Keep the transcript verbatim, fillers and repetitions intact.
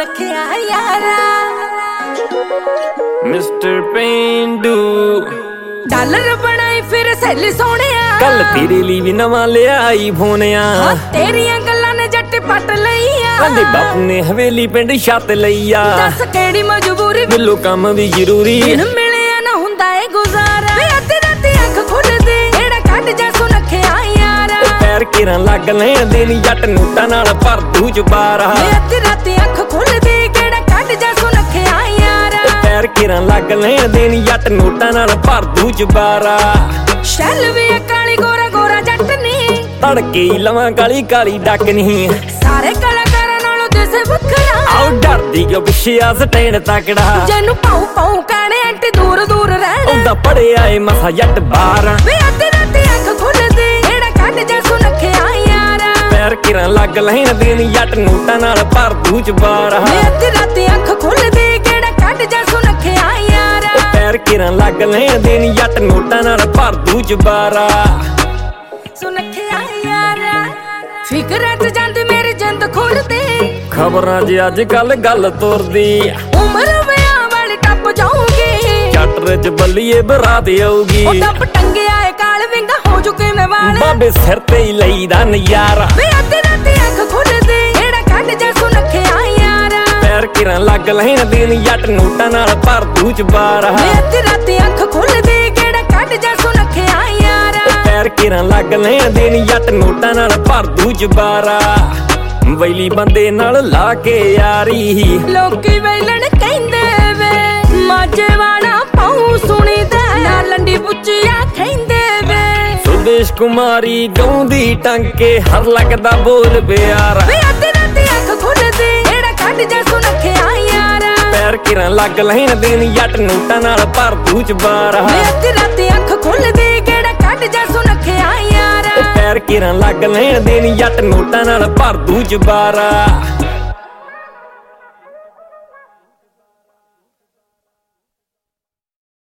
ਸੁਨੱਖਿਆ ਯਾਰਾ ਮਿਸਟਰ ਪੇਂਡੂ ਡਾਲਰ ਬਣਾਈ ਫਿਰ ਸੈਲੀ ਸੋਹਣਿਆ ਕੱਲ ਤੇਰੇ ਲਈ ਵੀ ਨਵਾਂ ਲਿਆ ਆਈਫੋਨ ਆ ਤੇਰੀਆਂ ਗੱਲਾਂ ਨੇ ਜੱਟ ਪੱਟ ਲਈਆ ਕਹਿੰਦੇ ਬਾਪੂ ਨੇ ਹਵੇਲੀ ਪਿੰਡ ਛੱਤ ਲਈਆ ਦੱਸ ਕਿਹੜੀ ਮਜਬੂਰੀ ਬਿੱਲੋ ਕੰਮ ਵੀ ਜ਼ਰੂਰੀ ਮਿਲਿਆ ਨਾ ਹੁੰਦਾ ਏ ਗੁਜ਼ਾਰਾ ਵੇ ਅੱਧੀ ਰਾਤੀ ਅੱਖ ਖੁੱਲਦੀ ਜਿਹੜਾ ਕੱਢ ਜਾ ਸੁਨੱਖਿਆ ਯਾਰਾ ਪੈਰ ਕਿਰਾਂ ਲੱਗ ਲੈਣ ਦੇਣੀ ਜੱਟ ਨੋਟਾਂ ਨਾਲ ਭਰ ਦੂ ਚਬਾਰਾ ਵੇ ਅੱਧੀ ਰਾਤੀ ਅੱਖ ਖੁੱਲਦੀ ਕਿਹੜਾ ਕੱਢ ਜਾ ਸੁਨੱਖਿਆ ਯਾਰਾ ਪੈਰ ਕਿਰਾਂ ਲੱਗ ਲੈਣ ਦੇਣੀ ਜੱਟ ਨੋਟਾਂ ਨਾਲ ਭਰ ਦੂ ਚਬਾਰਾ ਸ਼ੈਲ ਵੀ ਕਾਲੀ ਗੋਰਾ ਗੋਰਾ ਜੱਟ ਨੀ ਤੜਕੇ ਹੀ ਲਵਾਂ ਕਾਲੀ ਕਾਲੀ ਡੱਕ ਨਹੀਂ ਸਾਰੇ ਕਲਾਕਾਰਾਂ ਨਾਲੋਂ ਦਿਸੇ ਵੱਖਰਾ ਆਉ ਡਰਦੀ ਕਿਉਂ ਪਿੱਛੇ ਆ ਸਟੈਂਡ ਤਕੜਾ ਜਿਹਨੂੰ ਪਾਉ ਪਾਉ ਕਾਣੇ ਐਂਟੀ ਦੂਰ ਦੂਰ ਰਹਿਣਾ ਉਹਦਾ ਪੜਿਆ ਏ ਮਸਾ ਜੱਟ ਬਾਰਾਂ ਵੇ ਅੱਧੀ ਰਾਤੀ ਅੱਖ ਖੁੱਲਦੀ ਜਿਹੜਾ ਕੱਢ ਜਾ ਸੁਨੱਖਿਆ ਯਾਰਾ ਪੈਰ ਕਿਰਾਂ ਲੱਗ ਲੈਣ ਦੇਣੀ ਜੱਟ ਨੋਟਾਂ ਨਾਲ ਭਰ ਦੂ ਚਬਾਰਾ ਵੇ ਅੱਧੀ ਰਾਤੀ ਅੱਖ ਖੁੱਲਦੀ ਕਿਹੜਾ ਕੱਢ ਜਾ ਸੁਨੱਖਿਆ ਯਾਰਾ ਪੈਰ ਕਿਰਾਂ ਲੱਗ ਲੈਣ ਦੇਣੀ ਜੱਟ ਨੋਟਾਂ ਨਾਲ ਭਰ ਦੂ ਚਬਾਰਾ ਸੁਨੱਖਿਆ ਯਾਰਾ ਫਿਕਰਾਂ ਚ ਜਾਂਦੀ ਮੇਰੀ ਜਿੰਦ ਖੁੱਲਦੀ ਖਬਰਾਂ 'ਚ ਅੱਜ ਕੱਲ ਗੱਲ ਤੁਰਦੀ ਉਮਰ ਵਿਆਹ ਵਾਲੀ ਟੱਪ ਜਾਊਗੀ ਚੱਟਰ 'ਚ ਬੱਲੀਏ ਬਰਾਤ ਆਊਗੀ ਉਹ ਟੱਪ ਟੰਗਿਆ ਏ ਕਾਲ ਵਿੰਗਾ ਹੋ ਚੁੱਕੇ ਮੈਂ ਵਾਲ ਬਾਬੇ ਸਿਰ ਤੇ ਹੀ ਲਈਦਾ ਨਜ਼ਾਰਾ ਵੇ ਅੱਧੀ ਰਾਤੀ ਅੱਖ ਖੁੱਲਦੀ ਜਿਹੜਾ ਕੱਢ ਜਾ ਸੁਨੱਖਿਆ ਯਾਰਾ ਪੈਰ ਕਿਰਾਂ ਲੱਗ ਲੈਣ ਦੇਣੀ ਜੱਟ ਨੋਟਾਂ ਨਾਲ ਭਰ ਦੂ ਚਬਾਰਾ ਵੇ ਅੱਧੀ ਰਾਤੀ ਅੱਖ ਖੁੱਲਦੀ ਕਿਹੜਾ ਕੱਢ ਜਾ ਸੁਨੱਖਿਆ ਯਾਰਾ ਪੈਰ ਕਿਰਾਂ ਲੱਗ ਲੈਣ ਦੇਣੀ ਜੱਟ ਨੋਟਾਂ ਨਾਲ ਭਰ ਦੂ ਚਬਾਰਾ ਵੈਲੀ ਬੰਦੇ ਨਾਲ ਲਾ ਕੇ ਯਾਰੀ ਲੋਕੀ ਵੇਲਣ ਕਹਿੰਦੇ ਵੇ ਮਾਝੇ ਵਾਲਾ ਪਾਉ ਸੁਣੀਦਾ ਨਾ ਲੰਡੀ ਪੁੱਚਿਆ ਕਹਿੰਦੇ ਵੇ ਸੁਦੇਸ਼ ਕੁਮਾਰੀ ਗਾਉਂਦੀ ਟੰਕੇ ਹਰ ਲੱਗਦਾ ਬੋਲ ਪਿਆਰਾ ਵੇ ਅੱਧੀ ਰਾਤੀ ਅੱਖ ਖੁੱਲਦੀ ਜਿਹੜਾ ਕੱਢ ਜਾ ਸੁਨੱਖਿਆ ਯਾਰਾ ਪੈਰ ਕਿਰਾਂ ਲੱਗ ਲੈਣ ਦੇਣੀ ਜੱਟ ਨੋਟਾਂ ਨਾਲ ਭਰ ਦੂ ਚਬਾਰਾ ਵੇ ਅੱਧੀ ਰਾਤੀ ਅੱਖ ਖੁੱਲਦੀ ਕਿਹੜਾ ਕੱਢ ਜਾ ਸੁਨੱਖਿਆ ਯਾਰਾ ਪੈਰ ਕਿਰਾਂ ਲੱਗ ਲੈਣ ਦੇਣੀ ਜੱਟ ਨੋਟਾਂ ਨਾਲ ਭਰ ਦੂ ਚਬਾਰਾ